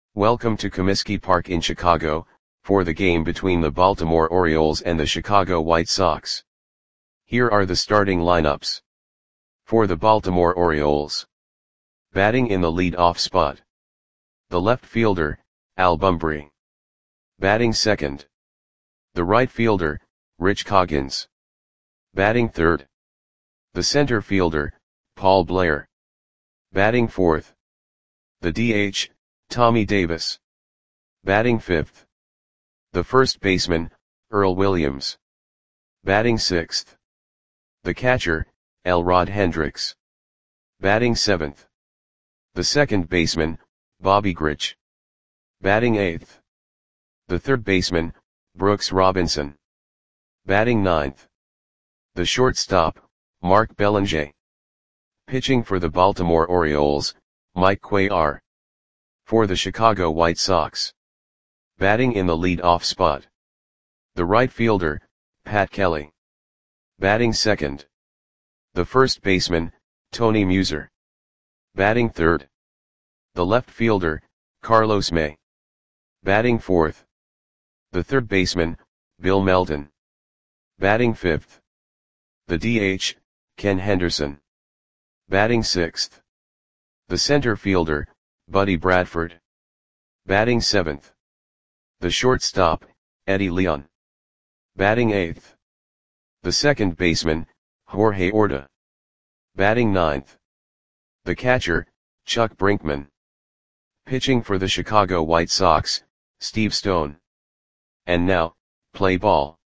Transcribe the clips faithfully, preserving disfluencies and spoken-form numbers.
Welcome to Comiskey Park in Chicago, for the game between the Baltimore Orioles and the Chicago White Sox. Here are the starting lineups. For the Baltimore Orioles. Batting in the lead-off spot. The left fielder, Al Bumbry. Batting second. The right fielder, Rich Coggins. Batting third. The center fielder, Paul Blair. Batting fourth. The D H, Tommy Davis. Batting fifth. The first baseman, Earl Williams. Batting sixth. The catcher, Elrod Hendricks. Batting seventh. The second baseman, Bobby Grich. Batting eighth. The third baseman, Brooks Robinson. Batting ninth. The shortstop, Mark Belanger. Pitching for the Baltimore Orioles, Mike Cuellar. For the Chicago White Sox. Batting in the lead-off spot. The right fielder, Pat Kelly. Batting second. The first baseman, Tony Muser. Batting third. The left fielder, Carlos May. Batting fourth. The third baseman, Bill Melton. Batting fifth. The D H, Ken Henderson. Batting sixth. The center fielder, Buddy Bradford. Batting seventh. The shortstop, Eddie Leon. Batting eighth. The second baseman, Jorge Orta. Batting ninth. The catcher, Chuck Brinkman. Pitching for the Chicago White Sox, Steve Stone. And now, play ball.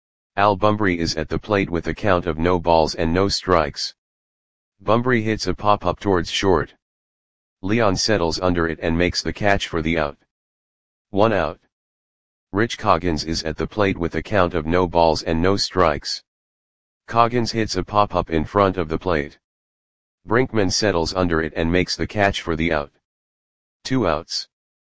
Al Bumbry is at the plate with a count of no balls and no strikes. Bumbry hits a pop-up towards short. Leon settles under it and makes the catch for the out. One out. Rich Coggins is at the plate with a count of no balls and no strikes. Coggins hits a pop-up in front of the plate. Brinkman settles under it and makes the catch for the out. Two outs.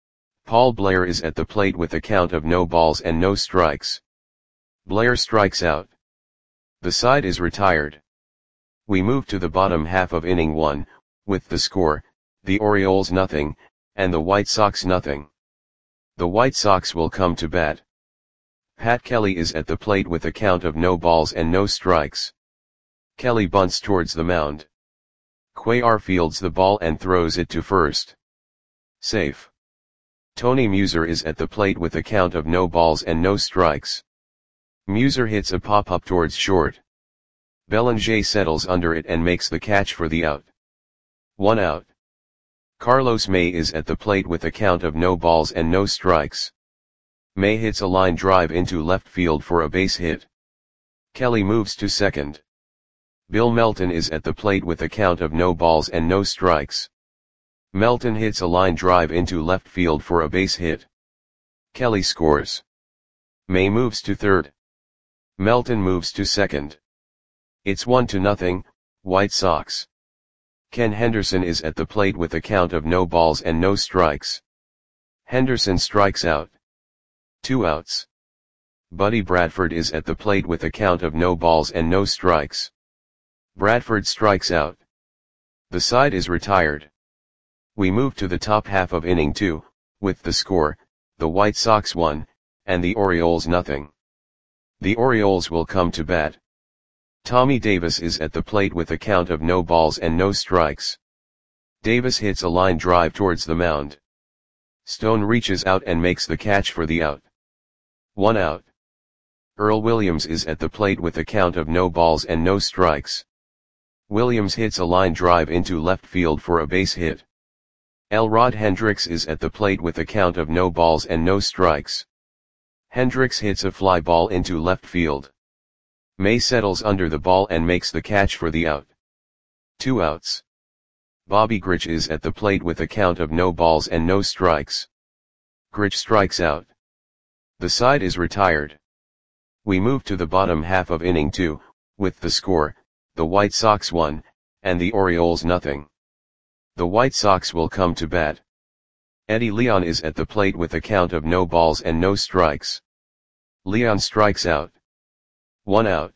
Paul Blair is at the plate with a count of no balls and no strikes. Blair strikes out. The side is retired. We move to the bottom half of inning one, with the score, the Orioles nothing, and the White Sox nothing. The White Sox will come to bat. Pat Kelly is at the plate with a count of no balls and no strikes. Kelly bunts towards the mound. Cuellar fields the ball and throws it to first. Safe. Tony Muser is at the plate with a count of no balls and no strikes. Muser hits a pop-up towards short. Belanger settles under it and makes the catch for the out. One out. Carlos May is at the plate with a count of no balls and no strikes. May hits a line drive into left field for a base hit. Kelly moves to second. Bill Melton is at the plate with a count of no balls and no strikes. Melton hits a line drive into left field for a base hit. Kelly scores. May moves to third. Melton moves to second. It's one to nothing, White Sox. Ken Henderson is at the plate with a count of no balls and no strikes. Henderson strikes out. Two outs. Buddy Bradford is at the plate with a count of no balls and no strikes. Bradford strikes out. The side is retired. We move to the top half of inning two, with the score, the White Sox one, and the Orioles nothing. The Orioles will come to bat. Tommy Davis is at the plate with a count of no balls and no strikes. Davis hits a line drive towards the mound. Stone reaches out and makes the catch for the out. One out. Earl Williams is at the plate with a count of no balls and no strikes. Williams hits a line drive into left field for a base hit. Elrod Hendricks is at the plate with a count of no balls and no strikes. Hendricks hits a fly ball into left field. May settles under the ball and makes the catch for the out. Two outs. Bobby Grich is at the plate with a count of no balls and no strikes. Grich strikes out. The side is retired. We move to the bottom half of inning two, with the score, the White Sox one, and the Orioles nothing. The White Sox will come to bat. Eddie Leon is at the plate with a count of no balls and no strikes. Leon strikes out. One out.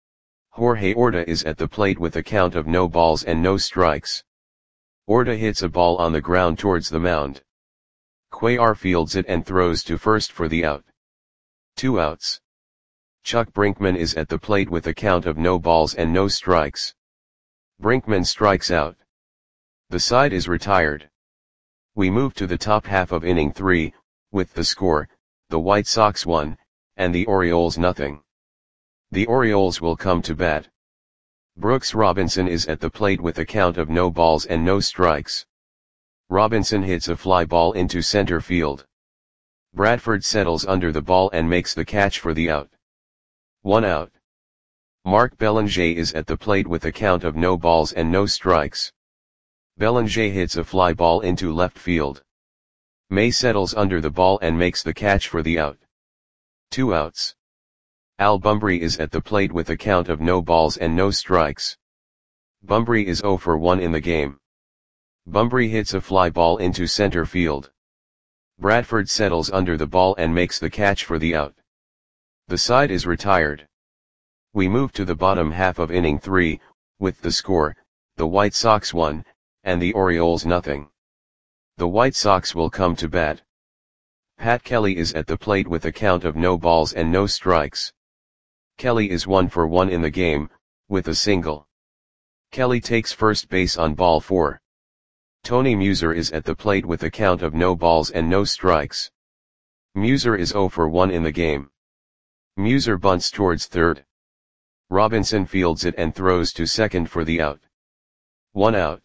Jorge Orta is at the plate with a count of no balls and no strikes. Orta hits a ball on the ground towards the mound. Cuellar fields it and throws to first for the out. Two outs. Chuck Brinkman is at the plate with a count of no balls and no strikes. Brinkman strikes out. The side is retired. We move to the top half of inning three, with the score, the White Sox one, and the Orioles nothing. The Orioles will come to bat. Brooks Robinson is at the plate with a count of no balls and no strikes. Robinson hits a fly ball into center field. Bradford settles under the ball and makes the catch for the out. One out. Mark Belanger is at the plate with a count of no balls and no strikes. Belanger hits a fly ball into left field. May settles under the ball and makes the catch for the out. Two outs. Al Bumbry is at the plate with a count of no balls and no strikes. Bumbry is oh for one in the game. Bumbry hits a fly ball into center field. Bradford settles under the ball and makes the catch for the out. The side is retired. We move to the bottom half of inning three, with the score, the White Sox one, and the Orioles nothing. The White Sox will come to bat. Pat Kelly is at the plate with a count of no balls and no strikes. Kelly is one for one in the game, with a single. Kelly takes first base on ball four. Tony Muser is at the plate with a count of no balls and no strikes. Muser is oh for one in the game. Muser bunts towards third. Robinson fields it and throws to second for the out. One out.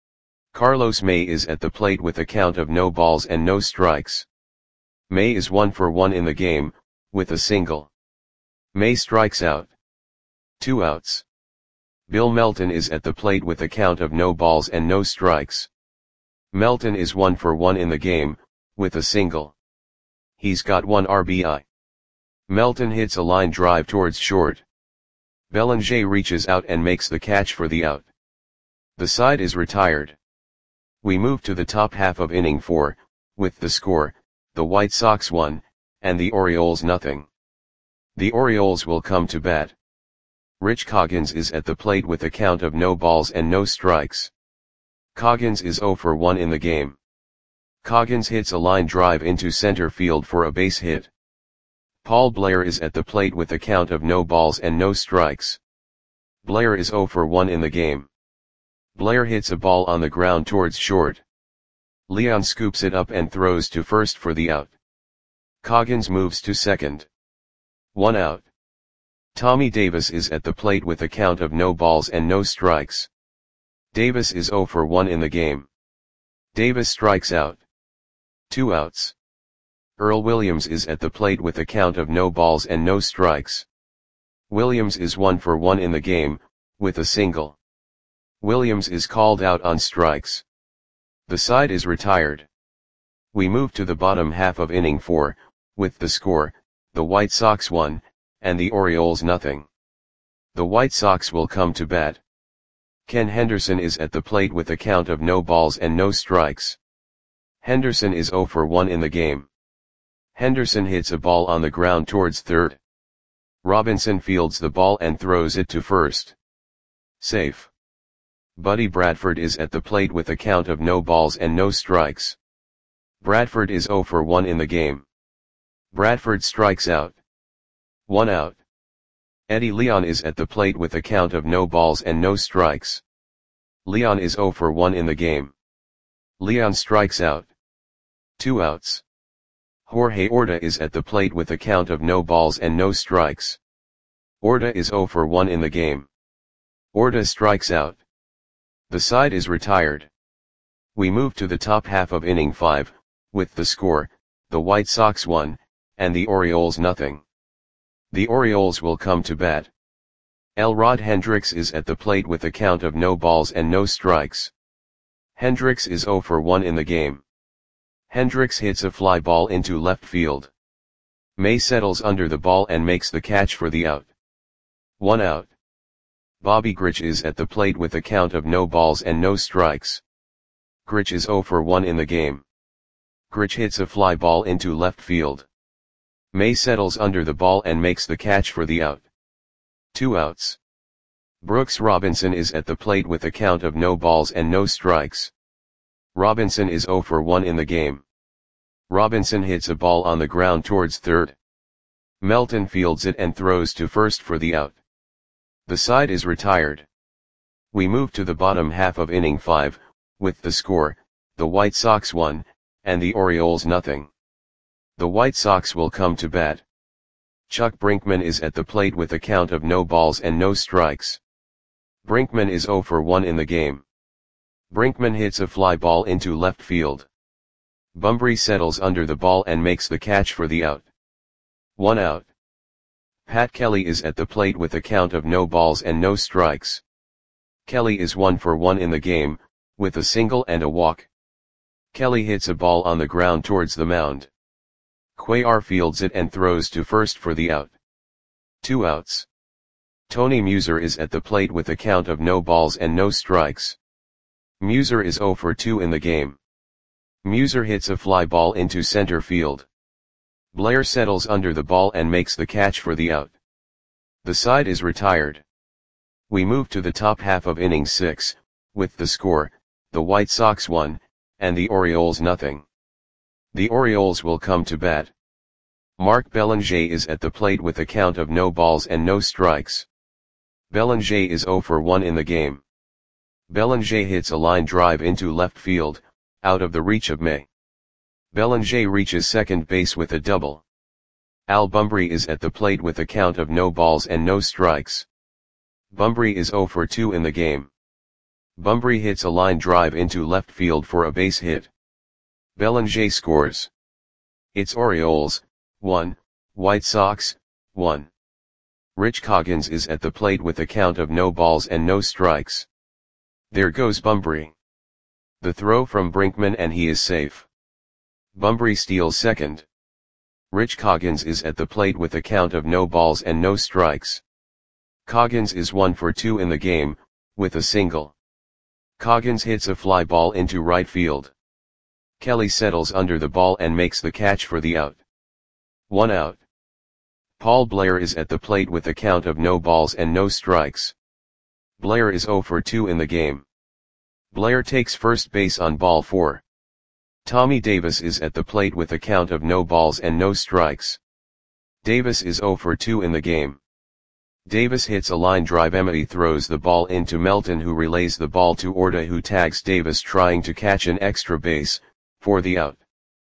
Carlos May is at the plate with a count of no balls and no strikes. May is one for one in the game, with a single. May strikes out. Two outs. Bill Melton is at the plate with a count of no balls and no strikes. Melton is one for one in the game, with a single. He's got one R B I. Melton hits a line drive towards short. Belanger reaches out and makes the catch for the out. The side is retired. We move to the top half of inning four, with the score, the White Sox one, and the Orioles nothing. The Orioles will come to bat. Rich Coggins is at the plate with a count of no balls and no strikes. Coggins is oh for one in the game. Coggins hits a line drive into center field for a base hit. Paul Blair is at the plate with a count of no balls and no strikes. Blair is oh for one in the game. Blair hits a ball on the ground towards short. Leon scoops it up and throws to first for the out. Coggins moves to second. One out. Tommy Davis is at the plate with a count of no balls and no strikes. Davis is oh for one in the game. Davis strikes out. Two outs. Earl Williams is at the plate with a count of no balls and no strikes. Williams is one for one in the game, with a single. Williams is called out on strikes. The side is retired. We move to the bottom half of inning four, with the score, the White Sox one, and the Orioles nothing. The White Sox will come to bat. Ken Henderson is at the plate with a count of no balls and no strikes. Henderson is oh for one in the game. Henderson hits a ball on the ground towards third. Robinson fields the ball and throws it to first. Safe. Buddy Bradford is at the plate with a count of no balls and no strikes. Bradford is oh for one in the game. Bradford strikes out. One out. Eddie Leon is at the plate with a count of no balls and no strikes. Leon is oh for one in the game. Leon strikes out. Two outs. Jorge Orta is at the plate with a count of no balls and no strikes. Orta is oh for one in the game. Orta strikes out. The side is retired. We move to the top half of inning five, with the score, the White Sox one, and the Orioles nothing. The Orioles will come to bat. Elrod Hendricks is at the plate with a count of no balls and no strikes. Hendricks is oh for one in the game. Hendricks hits a fly ball into left field. May settles under the ball and makes the catch for the out. One out. Bobby Grich is at the plate with a count of no balls and no strikes. Grich is oh for one in the game. Grich hits a fly ball into left field. May settles under the ball and makes the catch for the out. Two outs. Brooks Robinson is at the plate with a count of no balls and no strikes. Robinson is oh for one in the game. Robinson hits a ball on the ground towards third. Melton fields it and throws to first for the out. The side is retired. We move to the bottom half of inning five, with the score, the White Sox one, and the Orioles nothing. The White Sox will come to bat. Chuck Brinkman is at the plate with a count of no balls and no strikes. Brinkman is oh for one in the game. Brinkman hits a fly ball into left field. Bumbry settles under the ball and makes the catch for the out. One out. Pat Kelly is at the plate with a count of no balls and no strikes. Kelly is one for one in the game, with a single and a walk. Kelly hits a ball on the ground towards the mound. Cuellar fields it and throws to first for the out. Two outs. Tony Muser is at the plate with a count of no balls and no strikes. Muser is oh for two in the game. Muser hits a fly ball into center field. Blair settles under the ball and makes the catch for the out. The side is retired. We move to the top half of inning six, with the score, the White Sox one, and the Orioles nothing. The Orioles will come to bat. Mark Belanger is at the plate with a count of no balls and no strikes. Belanger is oh for one in the game. Belanger hits a line drive into left field, out of the reach of May. Belanger reaches second base with a double. Al Bumbry is at the plate with a count of no balls and no strikes. Bumbry is oh for two in the game. Bumbry hits a line drive into left field for a base hit. Belanger scores. It's Orioles, one, White Sox, one. Rich Coggins is at the plate with a count of no balls and no strikes. There goes Bumbry. The throw from Brinkman and he is safe. Bumbry steals second. Rich Coggins is at the plate with a count of no balls and no strikes. Coggins is one for two in the game, with a single. Coggins hits a fly ball into right field. Kelly settles under the ball and makes the catch for the out. One out. Paul Blair is at the plate with a count of no balls and no strikes. Blair is oh for two in the game. Blair takes first base on ball four. Tommy Davis is at the plate with a count of no balls and no strikes. Davis is oh for two in the game. Davis hits a line drive. Emity throws the ball into Melton, who relays the ball to Orta, who tags Davis trying to catch an extra base, for the out.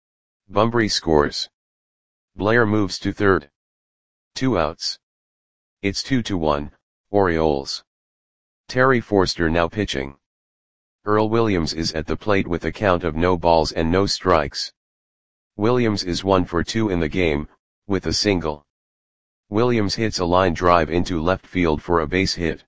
Bumbry scores. Blair moves to third. Two outs. It's two to one, Orioles. Terry Forster now pitching. Earl Williams is at the plate with a count of no balls and no strikes. Williams is one for two in the game, with a single. Williams hits a line drive into left field for a base hit.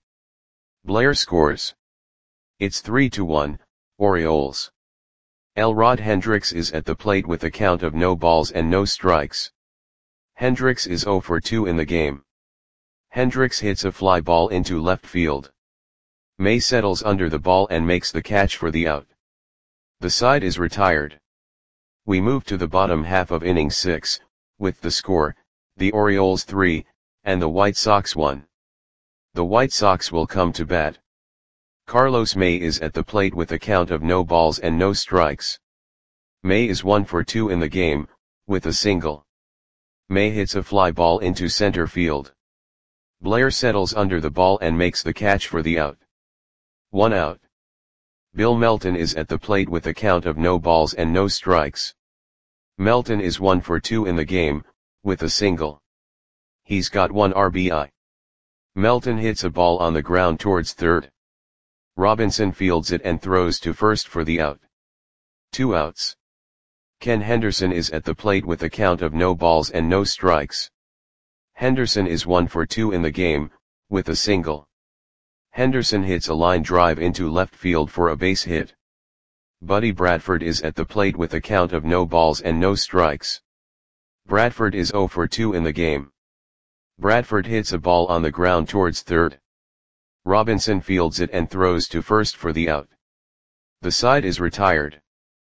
Blair scores. It's three to one, Orioles. Elrod Hendricks is at the plate with a count of no balls and no strikes. Hendricks is oh for two in the game. Hendricks hits a fly ball into left field. May settles under the ball and makes the catch for the out. The side is retired. We move to the bottom half of inning six, with the score, the Orioles three, and the White Sox one. The White Sox will come to bat. Carlos May is at the plate with a count of no balls and no strikes. May is one for two in the game, with a single. May hits a fly ball into center field. Blair settles under the ball and makes the catch for the out. One out. Bill Melton is at the plate with a count of no balls and no strikes. Melton is one for two in the game, with a single. He's got one R B I. Melton hits a ball on the ground towards third. Robinson fields it and throws to first for the out. Two outs. Ken Henderson is at the plate with a count of no balls and no strikes. Henderson is one for two in the game, with a single. Henderson hits a line drive into left field for a base hit. Buddy Bradford is at the plate with a count of no balls and no strikes. Bradford is oh for two in the game. Bradford hits a ball on the ground towards third. Robinson fields it and throws to first for the out. The side is retired.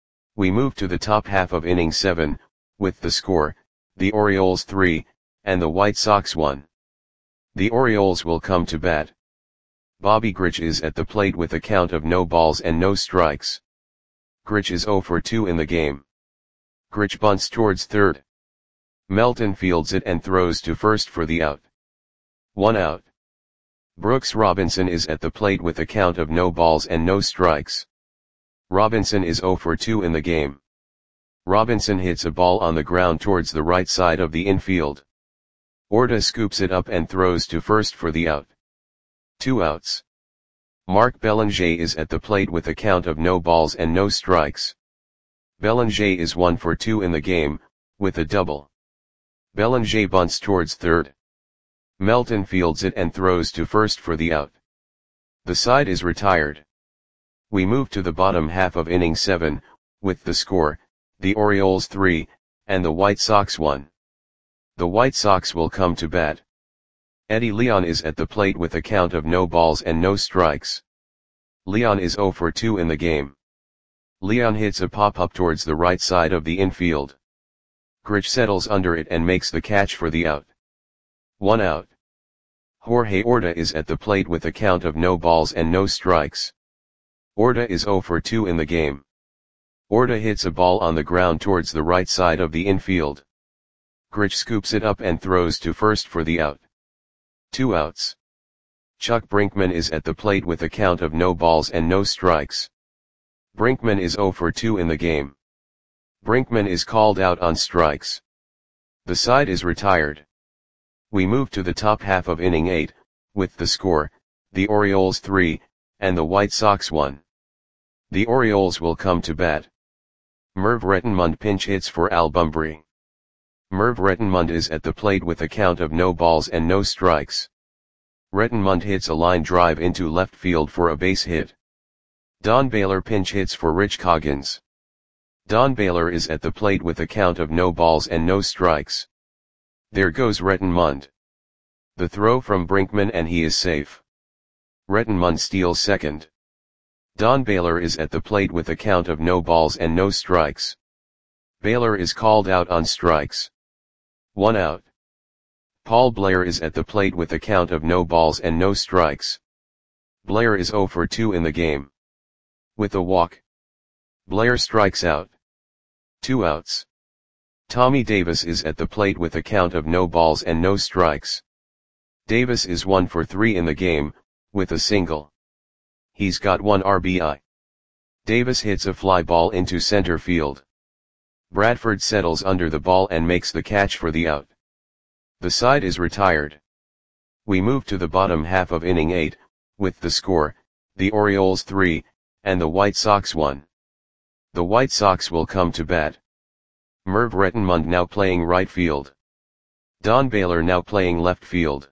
We move to the top half of inning seven, with the score, the Orioles three, and the White Sox one. The Orioles will come to bat. Bobby Grich is at the plate with a count of no balls and no strikes. Grich is oh for two in the game. Grich bunts towards third. Melton fields it and throws to first for the out. One out. Brooks Robinson is at the plate with a count of no balls and no strikes. Robinson is zero for two in the game. Robinson hits a ball on the ground towards the right side of the infield. Orta scoops it up and throws to first for the out. Two outs. Mark Belanger is at the plate with a count of no balls and no strikes. Belanger is one for two in the game, with a double. Belanger bunts towards third. Melton fields it and throws to first for the out. The side is retired. We move to the bottom half of inning seven, with the score, the Orioles three, and the White Sox one. The White Sox will come to bat. Eddie Leon is at the plate with a count of no balls and no strikes. Leon is zero for two in the game. Leon hits a pop-up towards the right side of the infield. Grich settles under it and makes the catch for the out. One out. Jorge Orta is at the plate with a count of no balls and no strikes. Orta is zero for two in the game. Orta hits a ball on the ground towards the right side of the infield. Grich scoops it up and throws to first for the out. Two outs. Chuck Brinkman is at the plate with a count of no balls and no strikes. Brinkman is zero for two in the game. Brinkman is called out on strikes. The side is retired. We move to the top half of inning eight, with the score, the Orioles three, and the White Sox one. The Orioles will come to bat. Merv Rettenmund pinch hits for Al Bumbry. Merv Rettenmund is at the plate with a count of no balls and no strikes. Rettenmund hits a line drive into left field for a base hit. Don Baylor pinch hits for Rich Coggins. Don Baylor is at the plate with a count of no balls and no strikes. There goes Rettenmund. The throw from Brinkman and he is safe. Rettenmund steals second. Don Baylor is at the plate with a count of no balls and no strikes. Baylor is called out on strikes. One out. Paul Blair is at the plate with a count of no balls and no strikes. Blair is zero for two in the game. With a walk. Blair strikes out. Two outs. Tommy Davis is at the plate with a count of no balls and no strikes. Davis is one for three in the game, with a single. He's got one R B I. Davis hits a fly ball into center field. Bradford settles under the ball and makes the catch for the out. The side is retired. We move to the bottom half of inning eight, with the score, the Orioles three, and the White Sox one. The White Sox will come to bat. Merv Rettenmund now playing right field. Don Baylor now playing left field.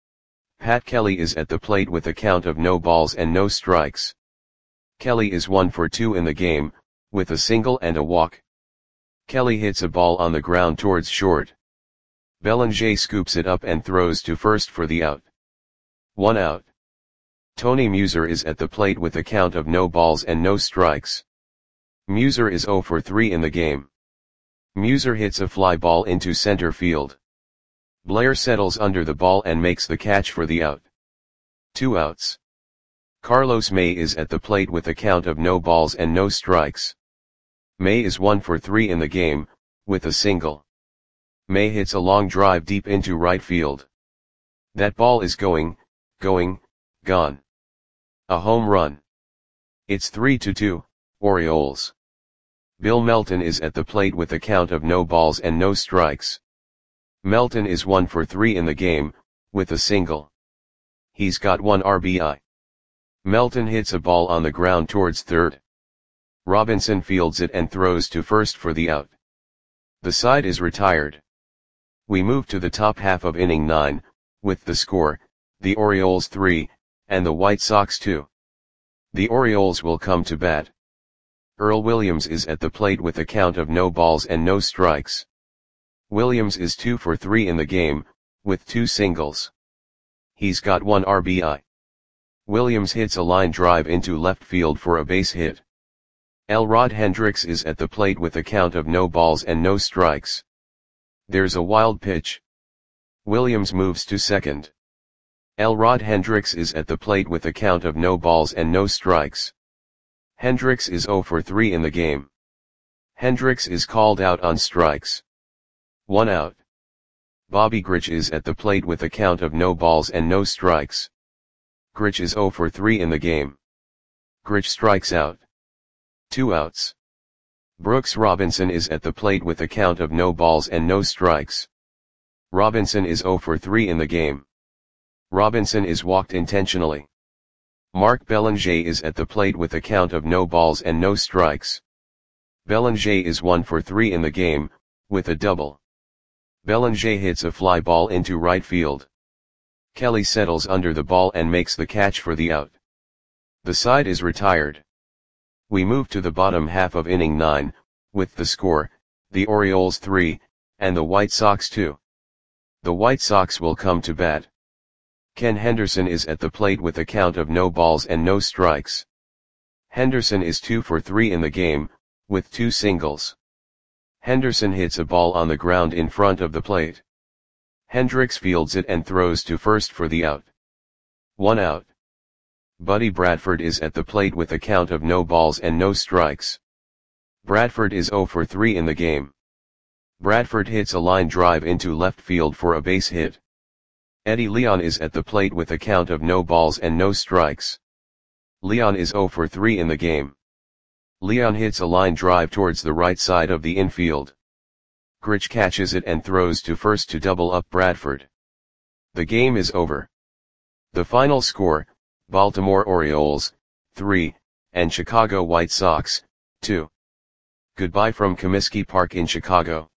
Pat Kelly is at the plate with a count of no balls and no strikes. Kelly is one for two in the game, with a single and a walk. Kelly hits a ball on the ground towards short. Belanger scoops it up and throws to first for the out. One out. Tony Muser is at the plate with a count of no balls and no strikes. Muser is zero for three in the game. Muser hits a fly ball into center field. Blair settles under the ball and makes the catch for the out. Two outs. Carlos May is at the plate with a count of no balls and no strikes. May is one for three in the game, with a single. May hits a long drive deep into right field. That ball is going, going, gone. A home run. It's three to two, Orioles. Bill Melton is at the plate with a count of no balls and no strikes. Melton is one for three in the game, with a single. He's got one R B I. Melton hits a ball on the ground towards third. Robinson fields it and throws to first for the out. The side is retired. We move to the top half of inning nine, with the score, the Orioles three, and the White Sox two. The Orioles will come to bat. Earl Williams is at the plate with a count of no balls and no strikes. Williams is two for three in the game, with two singles. He's got one R B I. Williams hits a line drive into left field for a base hit. Elrod Hendricks is at the plate with a count of no balls and no strikes. There's a wild pitch. Williams moves to second. Elrod Hendricks is at the plate with a count of no balls and no strikes. Hendricks is zero for three in the game. Hendricks is called out on strikes. One out. Bobby Grich is at the plate with a count of no balls and no strikes. Grich is zero for three in the game. Grich strikes out. Two outs. Brooks Robinson is at the plate with a count of no balls and no strikes. Robinson is zero for three in the game. Robinson is walked intentionally. Mark Belanger is at the plate with a count of no balls and no strikes. Belanger is one for three in the game, with a double. Belanger hits a fly ball into right field. Kelly settles under the ball and makes the catch for the out. The side is retired. We move to the bottom half of inning nine, with the score, the Orioles three, and the White Sox two. The White Sox will come to bat. Ken Henderson is at the plate with a count of no balls and no strikes. Henderson is two for three in the game, with two singles. Henderson hits a ball on the ground in front of the plate. Hendricks fields it and throws to first for the out. One out. Buddy Bradford is at the plate with a count of no balls and no strikes. Bradford is zero for three in the game. Bradford hits a line drive into left field for a base hit. Eddie Leon is at the plate with a count of no balls and no strikes. Leon is zero for three in the game. Leon hits a line drive towards the right side of the infield. Grich catches it and throws to first to double up Bradford. The game is over. The final score, Baltimore Orioles, three, and Chicago White Sox, two. Goodbye from Comiskey Park in Chicago.